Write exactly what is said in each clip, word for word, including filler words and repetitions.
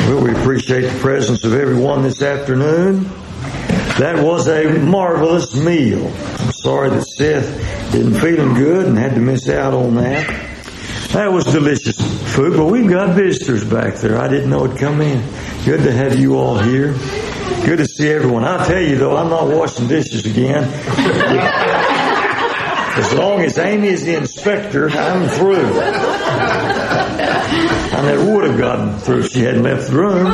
Well, we appreciate the presence of everyone this afternoon. That was a marvelous meal. I'm sorry that Seth didn't feeling good and had to miss out on that. That was delicious food, but we've got visitors back there. I didn't know it'd come in. Good to have you all here. Good to see everyone. I'll tell you, though, I'm not washing dishes again. As long as Amy is the inspector, I'm through. I never would have gotten through if she hadn't left the room.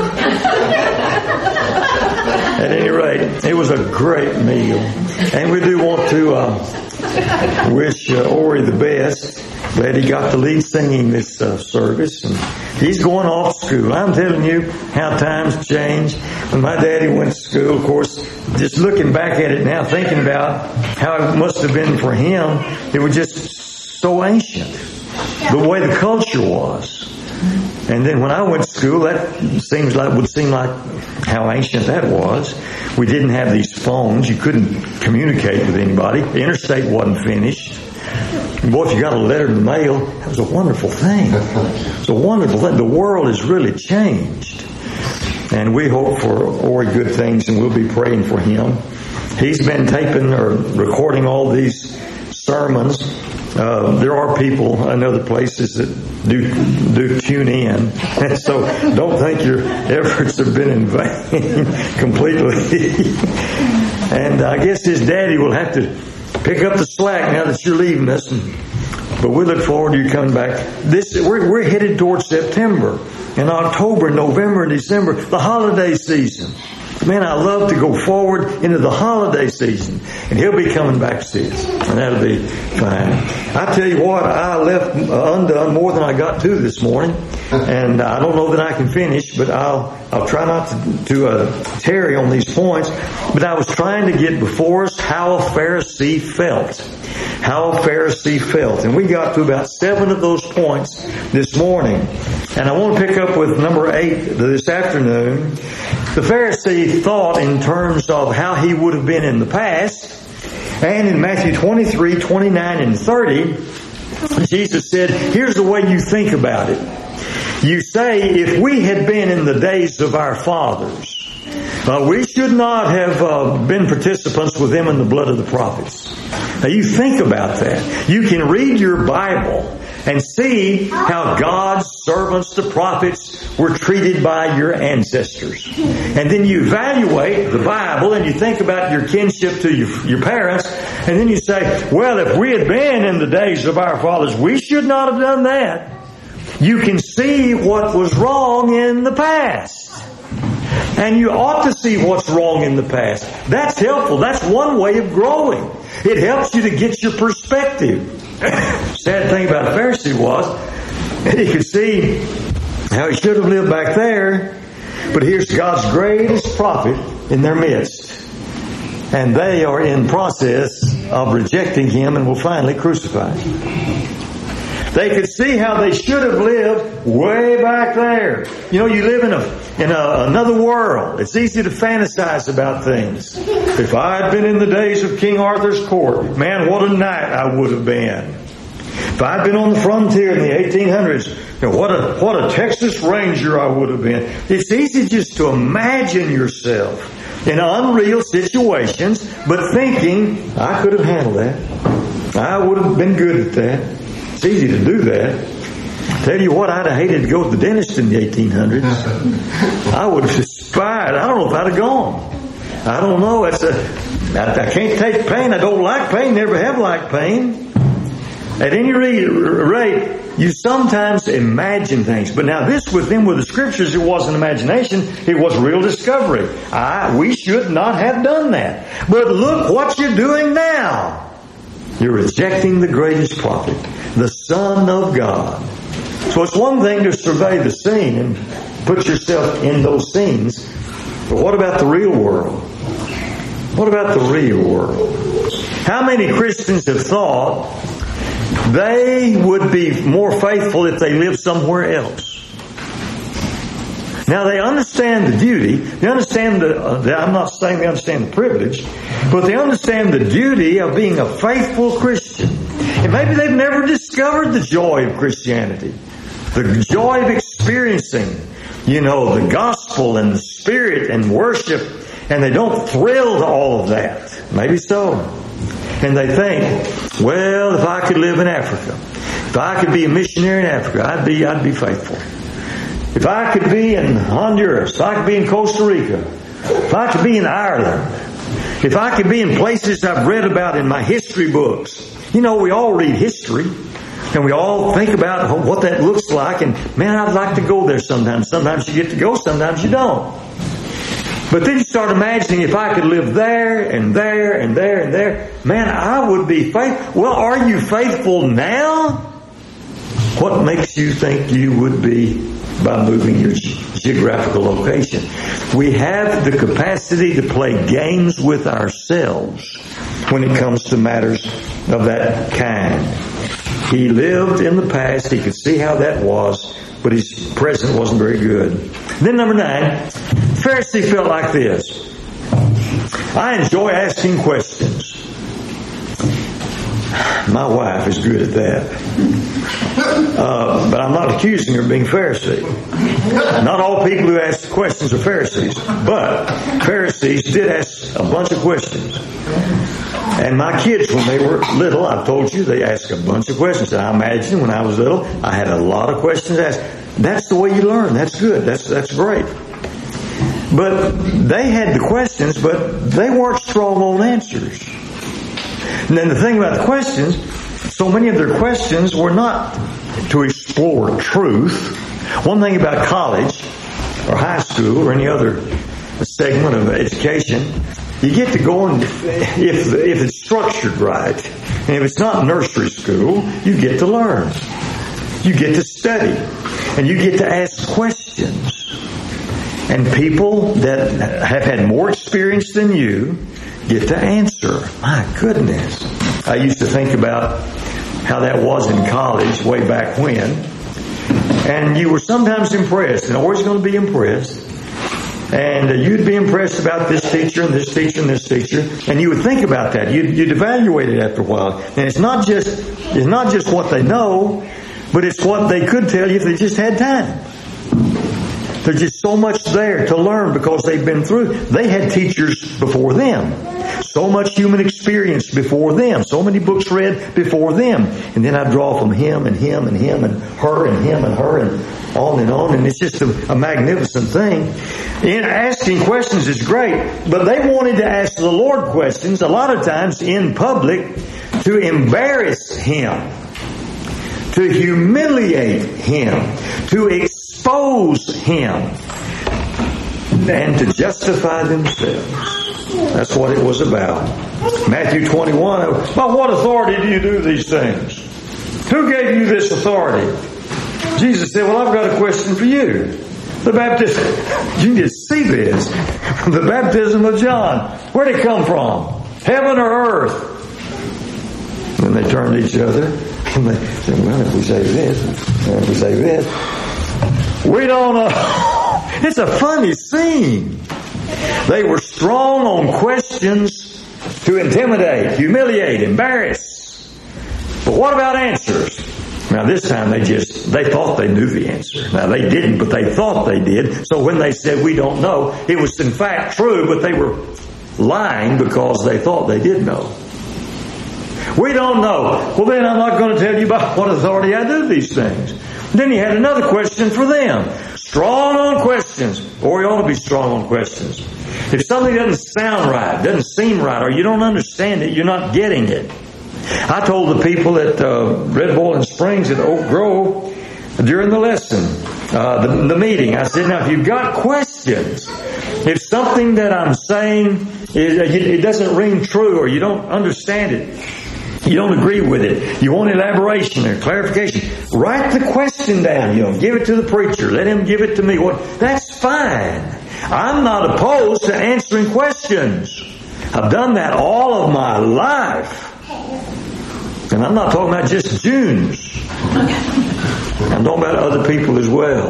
At any rate, it was a great meal. And we do want to uh, wish uh, Ori the best. Glad he got the lead singing this uh, service. And he's going off to school. I'm telling you how times change. When my daddy went to school, of course, just looking back at it now, thinking about how it must have been for him, it was just so ancient. The way the culture was. And then when I went to school, that seems like would seem like how ancient that was. We didn't have these phones. You couldn't communicate with anybody. The interstate wasn't finished. And boy, if you got a letter in the mail, that was a wonderful thing. It's a wonderful thing. The world has really changed. And we hope for Ori good things, and we'll be praying for him. He's been taping or recording all these sermons. Uh, there are people in other places that do do tune in, and so don't think your efforts have been in vain completely. And I guess his daddy will have to pick up the slack now that you're leaving us. And, but we look forward to you coming back. This we're we're headed towards September, and October, November, and December, the holiday season. Man, I love to go forward into the holiday season. And he'll be coming back to see us. And that'll be fine. I tell you what, I left undone more than I got to this morning. And I don't know that I can finish, but I'll I'll try not to, to uh, tarry on these points. But I was trying to get before us how a Pharisee felt. How a Pharisee felt. And we got to about seven of those points this morning. And I want to pick up with number eight this afternoon. The Pharisee thought in terms of how he would have been in the past. And in Matthew twenty-three, twenty-nine, and thirty, Jesus said, here's the way you think about it. You say, if we had been in the days of our fathers, uh, we should not have uh, been participants with them in the blood of the prophets. Now you think about that. You can read your Bible and see how God's servants, the prophets, were treated by your ancestors. And then you evaluate the Bible and you think about your kinship to your, your parents, and then you say, well, if we had been in the days of our fathers, we should not have done that. You can see what was wrong in the past. And you ought to see what's wrong in the past. That's helpful. That's one way of growing. It helps you to get your perspective. Sad thing about a Pharisee was that he could see how he should have lived back there, but here's God's greatest prophet in their midst. And they are in process of rejecting him and will finally crucify him. They could see how they should have lived way back there. You know, you live in a in a, another world. It's easy to fantasize about things. If I had been in the days of King Arthur's court, man, what a knight I would have been. If I'd been on the frontier in the eighteen hundreds, you know, what a what a Texas Ranger I would have been. It's easy just to imagine yourself in unreal situations, but thinking, I could have handled that. I would have been good at that. It's easy to do that. Tell you what, I'd have hated to go to the dentist in the eighteen hundreds. I would have aspired. I don't know if I'd have gone. I don't know. It's a, I, I can't take pain. I don't like pain. Never have liked pain. At any rate, you sometimes imagine things. But now this with them with the Scriptures, it wasn't imagination. It was real discovery. I, we should not have done that. But look what you're doing now. You're rejecting the greatest prophet, the Son of God. So it's one thing to survey the scene and put yourself in those scenes. But what about the real world? What about the real world? How many Christians have thought they would be more faithful if they lived somewhere else? Now they understand the duty. They understand the, uh, the, I'm not saying they understand the privilege, but they understand the duty of being a faithful Christian. And maybe they've never discovered the joy of Christianity. The joy of experiencing you know, the gospel and the spirit and worship, and they don't thrill to all of that. Maybe so. And they think, well, if I could live in Africa, if I could be a missionary in Africa, I'd be, I'd be faithful. If I could be in Honduras, if I could be in Costa Rica, if I could be in Ireland, if I could be in places I've read about in my history books. You know, we all read history, and we all think about what that looks like, and man, I'd like to go there sometimes. Sometimes you get to go, sometimes you don't. But then you start imagining, if I could live there and there and there and there, man, I would be faithful. Well, are you faithful now? What makes you think you would be by moving your geographical location? We have the capacity to play games with ourselves when it comes to matters of that kind. He lived in the past. He could see how that was, but his present wasn't very good. Then number nine, Pharisee felt like this. I enjoy asking questions. My wife is good at that. Uh, but I'm not accusing her of being Pharisee. Not all people who ask questions are Pharisees. But Pharisees did ask a bunch of questions. And my kids, when they were little, I've told you, they asked a bunch of questions. And I imagine when I was little, I had a lot of questions asked. That's the way you learn. That's good. That's, that's great. But they had the questions, but they weren't strong on answers. And then the thing about the questions, so many of their questions were not to explore truth. One thing about college or high school or any other segment of education, you get to go and, if, if it's structured right, and if it's not nursery school, you get to learn. You get to study. And you get to ask questions. And people that have had more experience than you get to answer. My goodness. I used to think about how that was in college way back when. And you were sometimes impressed, and always going to be impressed. And uh, you'd be impressed about this teacher and this teacher and this teacher. And you would think about that. You'd, you'd evaluate it after a while. And it's not just, it's not just what they know, but it's what they could tell you if they just had time. There's just so much there to learn because they've been through. They had teachers before them. So much human experience before them. So many books read before them. And then I draw from him and him and him and her and him and her and on and on. And it's just a, a magnificent thing. And asking questions is great. But they wanted to ask the Lord questions a lot of times in public to embarrass Him, to humiliate Him, to expose Him, and to justify themselves. That's what it was about. Matthew twenty-one, by what authority do you do these things? Who gave you this authority? Jesus said, well, I've got a question for you. The baptism, you can just see this. The baptism of John, where did it come from? Heaven or earth? And they turned to each other. And they said, well, if we say this, if we say this, we don't know. It's a funny scene. They were strong on questions to intimidate, humiliate, embarrass. But what about answers? Now this time they just, they thought they knew the answer. Now they didn't, but they thought they did. So when they said we don't know, it was in fact true, but they were lying because they thought they did know. We don't know. Well, then I'm not going to tell you about what authority I do these things. Then he had another question for them. Strong on questions. Or we ought to be strong on questions. If something doesn't sound right, doesn't seem right, or you don't understand it, you're not getting it. I told the people at uh, Red Boiling Springs at Oak Grove during the lesson, uh, the, the meeting, I said, now if you've got questions, if something that I'm saying, it, it doesn't ring true or you don't understand it, you don't agree with it, you want elaboration or clarification, write the question down, you know, give it to the preacher, let him give it to me. Well, that's fine. I'm not opposed to answering questions. I've done that all of my life. And I'm not talking about just Junes. I'm talking about other people as well.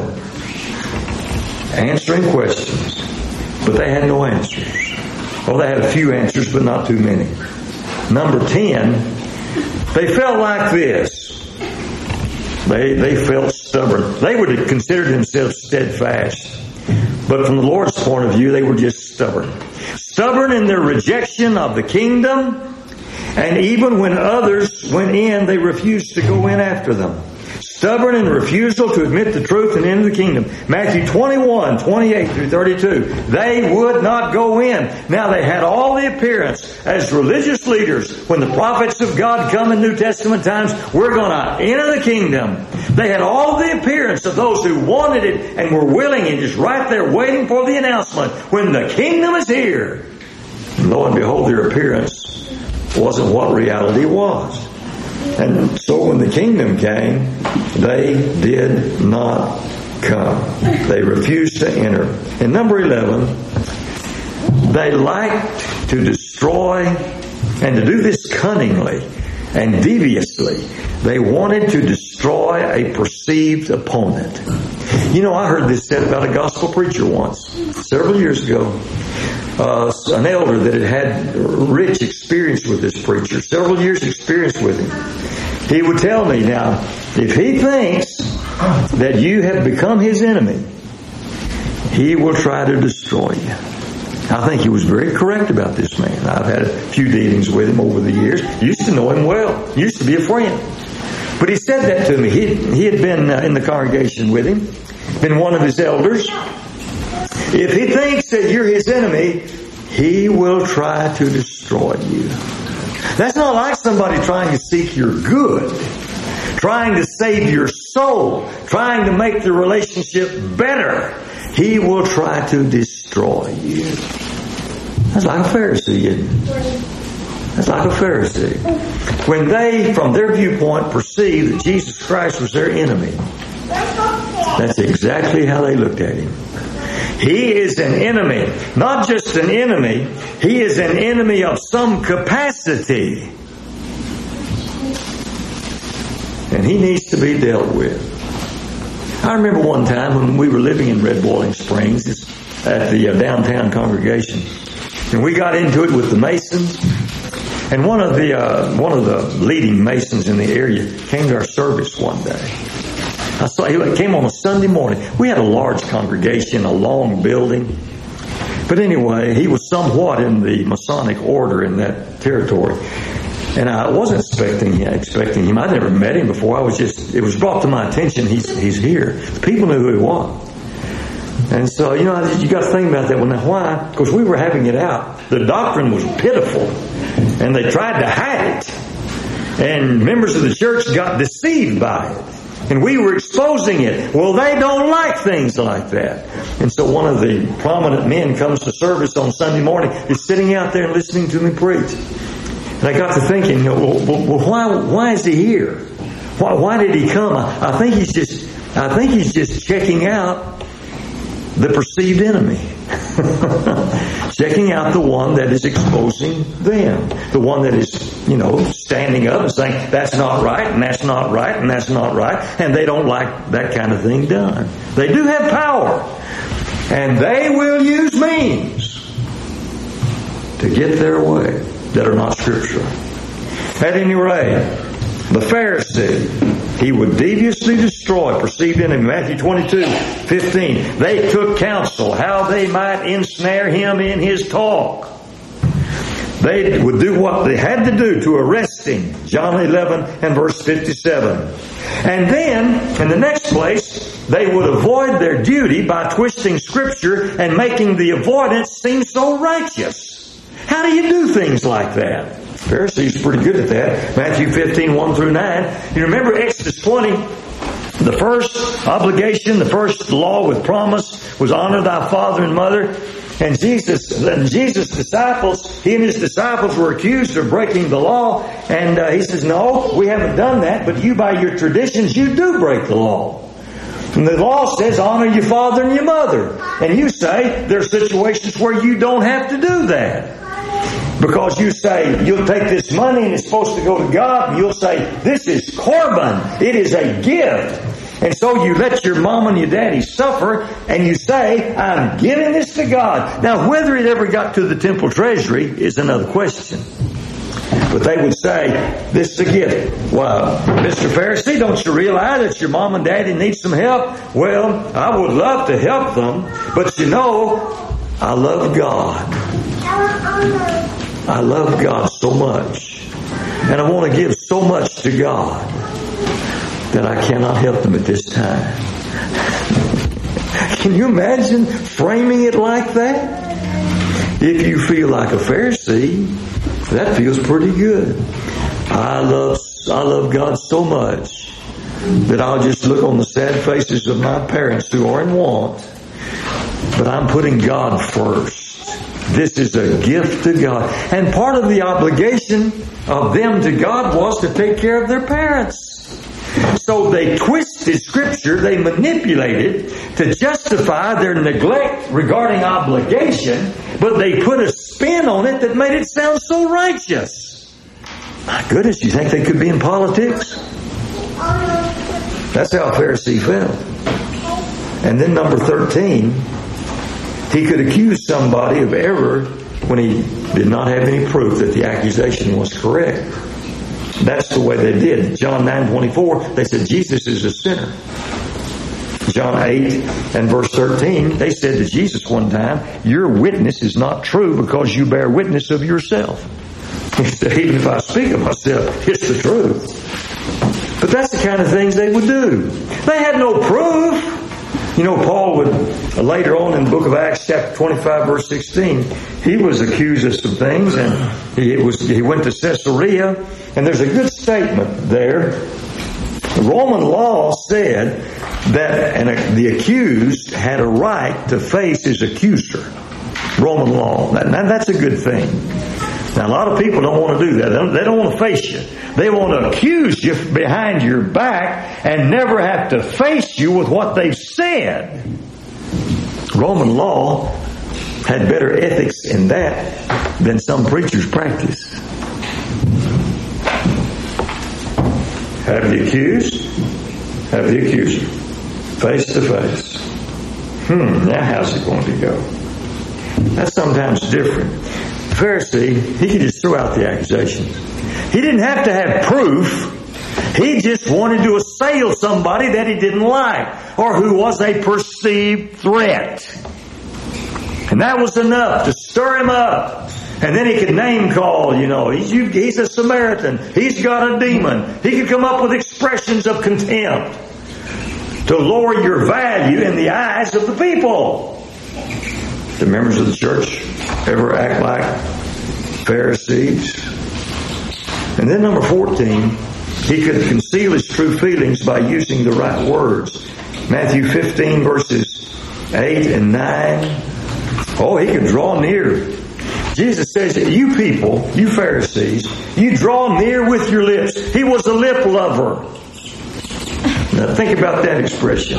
Answering questions. But they had no answers. Well, they had a few answers, but not too many. Number ten, they felt like this. They, they felt stubborn. They would have considered themselves steadfast. But from the Lord's point of view, they were just stubborn. Stubborn in their rejection of the kingdom. And even when others went in, they refused to go in after them. Stubborn in refusal to admit the truth and enter the kingdom. Matthew twenty-one, twenty-eight through thirty-two. They would not go in. Now they had all the appearance as religious leaders. When the prophets of God come in New Testament times, we're going to enter the kingdom. They had all the appearance of those who wanted it and were willing and just right there waiting for the announcement. When the kingdom is here. And lo and behold, their appearance wasn't what reality was. And so when the kingdom came, they did not come. They refused to enter. And number eleven, they liked to destroy and to do this cunningly and deviously. They wanted to destroy a perceived opponent. You know, I heard this said about a gospel preacher once, several years ago. Uh, an elder that had had rich experience with this preacher, several years experience with him. He would tell me, now, if he thinks that you have become his enemy, he will try to destroy you. I think he was very correct about this man. I've had a few dealings with him over the years. Used to know him well. Used to be a friend. But he said that to me. He, he had been uh, in the congregation with him, been one of his elders. If he thinks that you're his enemy, he will try to destroy you. That's not like somebody trying to seek your good, trying to save your soul, trying to make the relationship better. He will try to destroy you. That's like a Pharisee, isn't it? That's like a Pharisee. When they, from their viewpoint, perceived that Jesus Christ was their enemy, that's exactly how they looked at him. He is an enemy. Not just an enemy. He is an enemy of some capacity. And he needs to be dealt with. I remember one time when we were living in Red Boiling Springs at the uh, downtown congregation. And we got into it with the Masons. And one of the uh, one of the leading Masons in the area came to our service one day. I saw he came on a Sunday morning. We had a large congregation, a long building. But anyway, he was somewhat in the Masonic order in that territory. And I wasn't expecting him, expecting him. I'd never met him before. I was just, it was brought to my attention, he's he's here. People knew who he was. And so, you know, you got to think about that one. Now, why? Because we were having it out. The doctrine was pitiful. And they tried to hide it. And members of the church got deceived by it. And we were exposing it. Well, they don't like things like that. And so one of the prominent men comes to service on Sunday morning, is sitting out there and listening to me preach. And I got to thinking, you know, well, well why why is he here? Why why did he come? I, I think he's just I think he's just checking out the perceived enemy. Checking out the one that is exposing them. The one that is, you know, standing up and saying, that's not right, and that's not right, and that's not right. And they don't like that kind of thing done. They do have power. And they will use means to get their way that are not scriptural. At any rate, the Pharisee, he would deviously destroy perceived enemy. Matthew twenty-two, fifteen. They took counsel how they might ensnare him in his talk. They would do what they had to do to arrest him. John eleven and verse fifty-seven. And then, in the next place, they would avoid their duty by twisting Scripture and making the avoidance seem so righteous. How do you do things like that? Pharisees are pretty good at that. Matthew fifteen, one through nine. You remember Exodus twenty, the first obligation, the first law with promise was honor thy father and mother. And Jesus, and Jesus' disciples, he and his disciples were accused of breaking the law. And uh, he says, no, we haven't done that, but you by your traditions, you do break the law. And the law says honor your father and your mother. And you say there are situations where you don't have to do that. Because you say, you'll take this money and it's supposed to go to God, and you'll say, this is korban. It is a gift. And so you let your mom and your daddy suffer, and you say, I'm giving this to God. Now, whether it ever got to the temple treasury is another question. But they would say, this is a gift. Well, Mister Pharisee, don't you realize that your mom and daddy need some help? Well, I would love to help them, but you know, I love God. I love God so much. And I want to give so much to God that I cannot help them at this time. Can you imagine framing it like that? If you feel like a Pharisee, that feels pretty good. I love I love God so much that I'll just look on the sad faces of my parents who are in want, but I'm putting God first. This is a gift to God. And part of the obligation of them to God was to take care of their parents. So they twisted Scripture, they manipulated to justify their neglect regarding obligation, but they put a spin on it that made it sound so righteous. My goodness, you think they could be in politics? That's how a Pharisee felt. And then number thirteen, he could accuse somebody of error when he did not have any proof that the accusation was correct. That's the way they did. John nine twenty-four, they said Jesus is a sinner. John eight and verse thirteen, they said to Jesus one time, your witness is not true because you bear witness of yourself. He said, even if I speak of myself, it's the truth. But that's the kind of things they would do. They had no proof. You know, Paul would, uh, later on in the book of Acts, chapter twenty-five, verse sixteen, he was accused of some things, and he was he went to Caesarea, and there's a good statement there. The Roman law said that an, the accused had a right to face his accuser. Roman law. Now, that's a good thing. Now, a lot of people don't want to do that. They don't, they don't want to face you. They want to accuse you behind your back and never have to face you with what they've said. Roman law had better ethics in that than some preachers practice. Have the accused, have the accuser, face to face. Hmm, now how's it going to go? That's sometimes different. The Pharisee, he could just throw out the accusations. He didn't have to have proof. He just wanted to assail somebody that he didn't like or who was a perceived threat. And that was enough to stir him up. And then he could name call, you know, he's, he's a Samaritan. He's got a demon. He could come up with expressions of contempt to lower your value in the eyes of the people. The members of the church ever act like Pharisees? And then number fourteen, he could conceal his true feelings by using the right words. Matthew fifteen verses eight and nine. Oh, he could draw near. Jesus says that you people, you Pharisees, you draw near with your lips. He was a lip lover. Now think about that expression.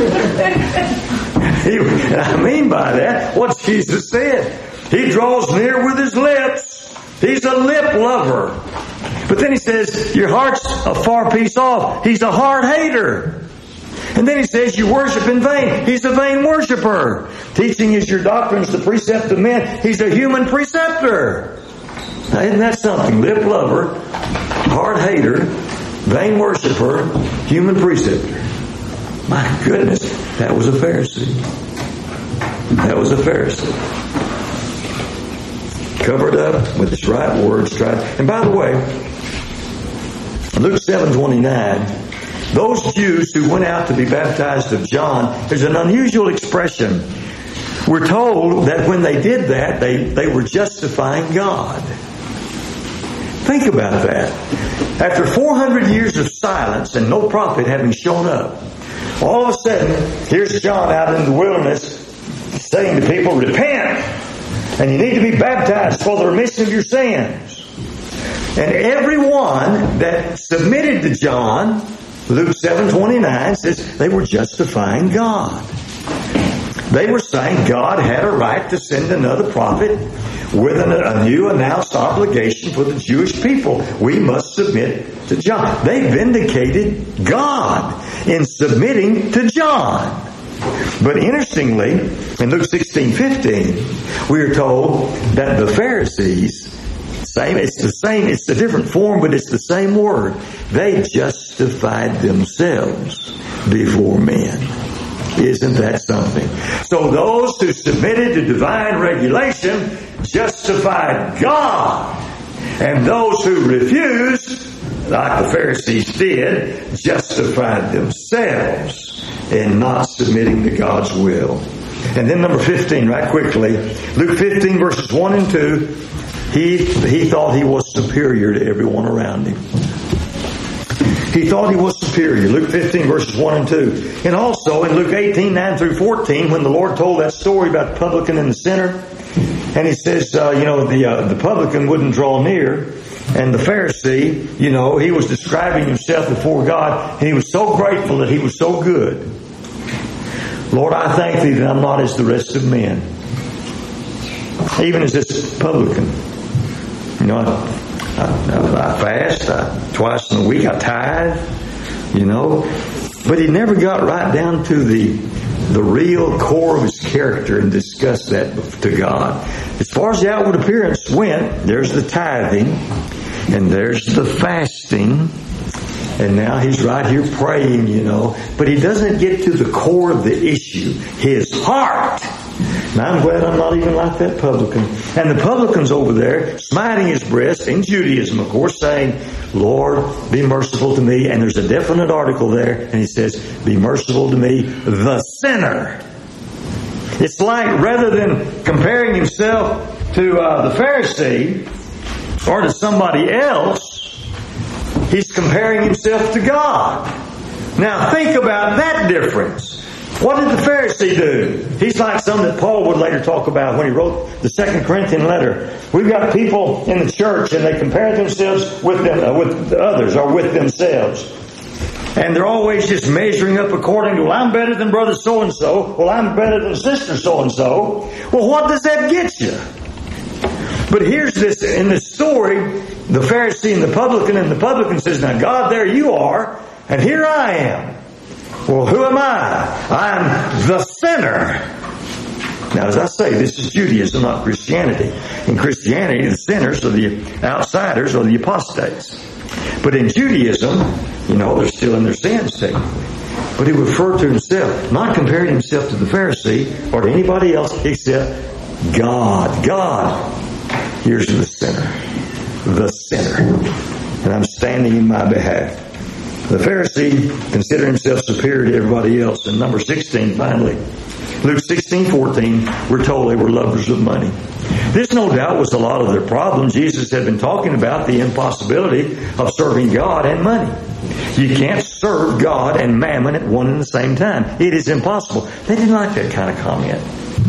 He, I mean by that, what Jesus said. He draws near with his lips. He's a lip lover. But then he says, your heart's a far piece off. He's a heart hater. And then he says, you worship in vain. He's a vain worshiper. Teaching is your doctrines, the precept of men. He's a human preceptor. Now, isn't that something? Lip lover, heart hater, vain worshiper, human preceptor. My goodness, that was a Pharisee. That was a Pharisee. Covered up with his right words. Tried. And by the way, Luke seven twenty-nine, those Jews who went out to be baptized of John, there's an unusual expression. We're told that when they did that, they, they were justifying God. Think about that. After four hundred years of silence and no prophet having shown up, all of a sudden, here's John out in the wilderness saying to people, repent, and you need to be baptized for the remission of your sins. And everyone that submitted to John, Luke seven twenty-nine says they were justifying God. They were saying God had a right to send another prophet with an, a new announced obligation for the Jewish people. We must submit to John. They vindicated God in submitting to John. But interestingly, in Luke sixteen fifteen, we are told that the Pharisees Same, it's the same, it's a different form, but it's the same word. They justified themselves before men. Isn't that something? So those who submitted to divine regulation justified God. And those who refused, like the Pharisees did, justified themselves in not submitting to God's will. And then number fifteen, right quickly, Luke fifteen verses one and two, he, he thought he was superior to everyone around him. He thought he was superior. Luke fifteen verses one and two. And also in Luke eighteen, nine through fourteen, when the Lord told that story about the publican and the sinner, and he says, uh, you know, the, uh, the publican wouldn't draw near, and the Pharisee, you know, he was describing himself before God, and he was so grateful that he was so good. Lord, I thank Thee that I'm not as the rest of men. Even as this publican. You know, I, I, I fast I, twice in a week. I tithe, you know. But he never got right down to the the real core of his character and discussed that to God. As far as the outward appearance went, there's the tithing and there's the fasting. And now he's right here praying, you know. But he doesn't get to the core of the issue. His heart. And I'm glad I'm not even like that publican. And the publican's over there, smiting his breast, in Judaism, of course, saying, Lord, be merciful to me. And there's a definite article there, and he says, be merciful to me, the sinner. It's like, rather than comparing himself to uh, the Pharisee or to somebody else, he's comparing himself to God. Now, think about that difference. What did the Pharisee do? He's like something that Paul would later talk about when he wrote the Second Corinthian letter. We've got people in the church and they compare themselves with them, uh, with others or with themselves. And they're always just measuring up according to, well, I'm better than brother so-and-so. Well, I'm better than sister so-and-so. Well, what does that get you? But here's this, in this story, the Pharisee and the publican, and the publican says, now God, there you are, and here I am. Well, who am I? I'm the sinner. Now, as I say, this is Judaism, not Christianity. In Christianity, the sinners are the outsiders or the apostates. But in Judaism, you know, they're still in their sins, technically. But he referred to himself, not comparing himself to the Pharisee or to anybody else except God. God, here's the sinner. The sinner. And I'm standing in my behalf. The Pharisee considered himself superior to everybody else. And number sixteen, finally, Luke sixteen fourteen, we're told they were lovers of money. This, no doubt, was a lot of their problem. Jesus had been talking about the impossibility of serving God and money. You can't serve God and mammon at one and the same time. It is impossible. They didn't like that kind of comment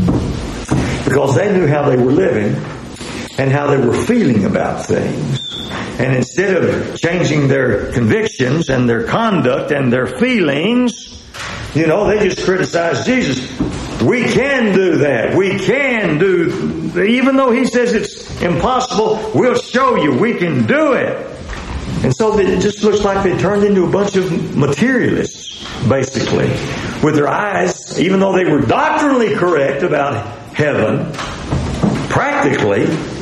because they knew how they were living and how they were feeling about things. And instead of changing their convictions and their conduct and their feelings, you know, they just criticized Jesus. We can do that. We can do, even though He says it's impossible, we'll show you we can do it. And so it just looks like they turned into a bunch of materialists, basically. With their eyes, even though they were doctrinally correct about heaven, practically,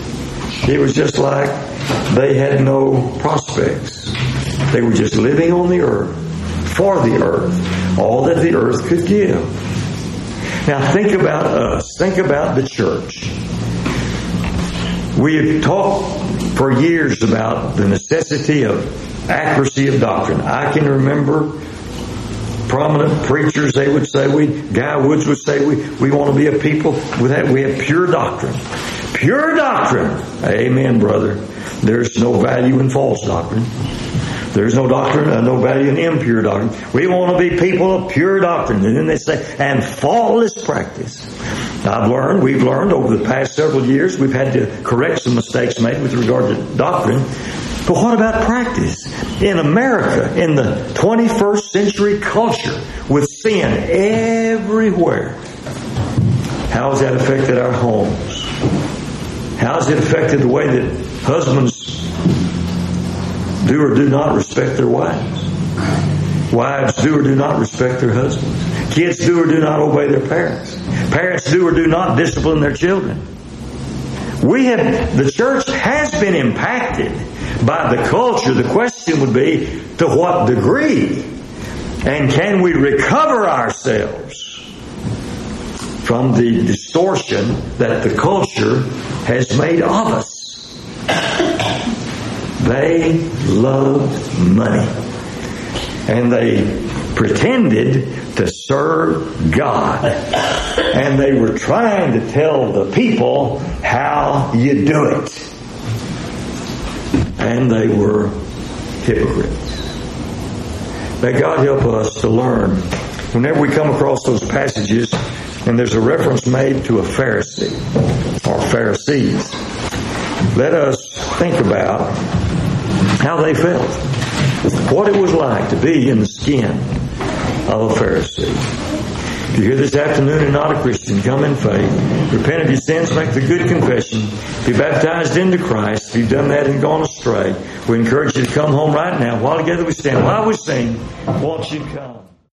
it was just like they had no prospects. They were just living on the earth, for the earth, all that the earth could give. Now think about us. Think about the church. We have talked for years about the necessity of accuracy of doctrine. I can remember prominent preachers, they would say, we, Guy Woods would say, we, we want to be a people with that. We have pure doctrine. Pure doctrine. Amen, brother. There's no value in false doctrine. There's no doctrine, uh, no value in impure doctrine. We want to be people of pure doctrine. And then they say, and faultless practice. I've learned, we've learned over the past several years, we've had to correct some mistakes made with regard to doctrine. But what about practice? In America, in the twenty-first century culture, with sin everywhere, how has that affected our homes? How has it affected the way that husbands do or do not respect their wives? Wives do or do not respect their husbands. Kids do or do not obey their parents. Parents do or do not discipline their children. we have, the church has been impacted by the culture. The question would be, to what degree? And can we recover ourselves from the distortion that the culture has made of us? They loved money. And they pretended to serve God. And they were trying to tell the people how you do it. And they were hypocrites. May God help us to learn. Whenever we come across those passages and there's a reference made to a Pharisee or Pharisees, let us think about how they felt. What it was like to be in the skin of a Pharisee. If you're here this afternoon and not a Christian, come in faith. Repent of your sins, make the good confession. Be baptized into Christ. If you've done that and gone astray, we encourage you to come home right now. While together we stand, while we sing, won't you come?